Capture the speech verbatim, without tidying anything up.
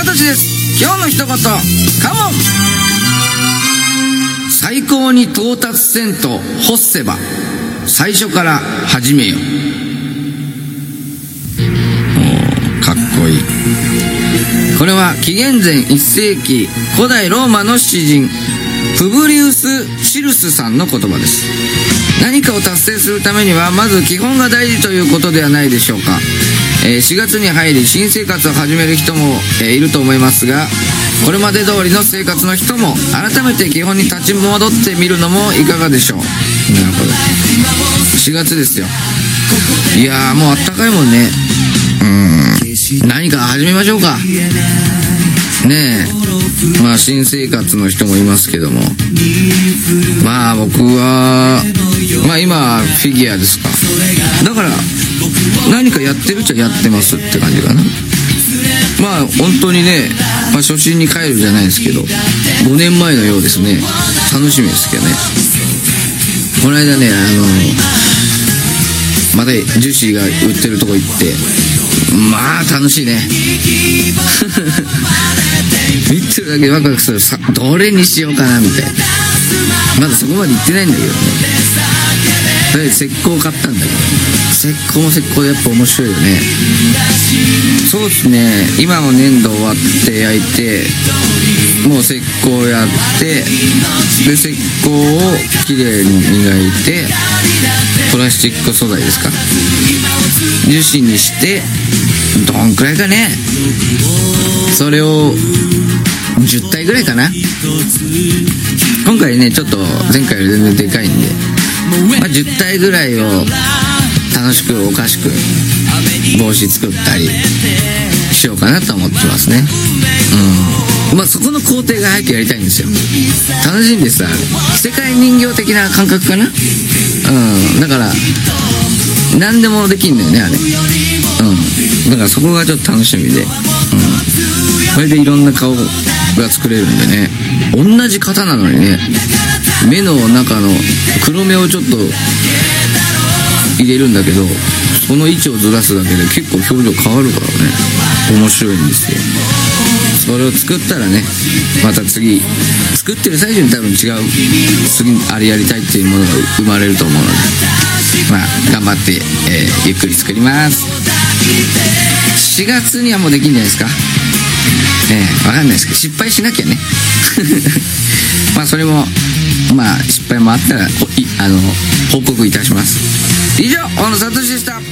としです。今日の一言カモン。最高に到達せんと欲せば最初から始めよ。おかっこいい。これは紀元前いっせいき古代ローマの詩人プブリウス・シルスさんの言葉です。何かを達成するためにはまず基本が大事ということではないでしょうか。えー、しがつに入り新生活を始める人も、えー、いると思いますが、これまで通りの生活の人も改めて基本に立ち戻ってみるのもいかがでしょう。なるほど。しがつですよ。いやーもうあったかいもんね。うーん、何か始めましょうかねえ。まあ新生活の人もいますけども、まあ僕はまあ今フィギュアですか。だから何かやってるっちゃやってますって感じかな。まあ本当にね、まあ、初心に帰るじゃないですけどごねんまえのようですね。楽しみですけどね。この間ね、あのまた樹脂が売ってるとこ行って、まあ楽しいね見てるだけでワクワクする。さどれにしようかなみたいな。まだそこまで行ってないんだけどね。とりあえず石膏買ったんだけど、石膏も石膏でやっぱ面白いよね。そうですね、今も粘土終わって焼いて、もう石膏やって、で石膏をきれいに磨いて、プラスチック素材ですか、樹脂にして、どんくらいかね、それをじゅったいぐらいかな。今回ねちょっと前回より全然でかいんで、まあ、じゅったいぐらいを楽しくおかしく帽子作ったりしようかなと思ってますね。うん、まあそこの工程が早くやりたいんですよ。楽しいんです。あれ世界人形的な感覚かな。うん、だから何でもできんのよねあれ。うん、だからそこがちょっと楽しみで、うん、これでいろんな顔が作れるんでね。同じ型なのにね、目の中の黒目をちょっと入れるんだけど、その位置をずらすだけで結構表情変わるからね、面白いんですよ。それを作ったらね、また次作ってる最中に多分違う次あれやりたいっていうものが生まれると思うので、まあ頑張って、えー、ゆっくり作ります。しがつにはもうできんじゃないですか。えー、わかんないですけど失敗しなきゃねまあそれもまあ失敗もあったらあの報告いたします。以上、大野聡でした。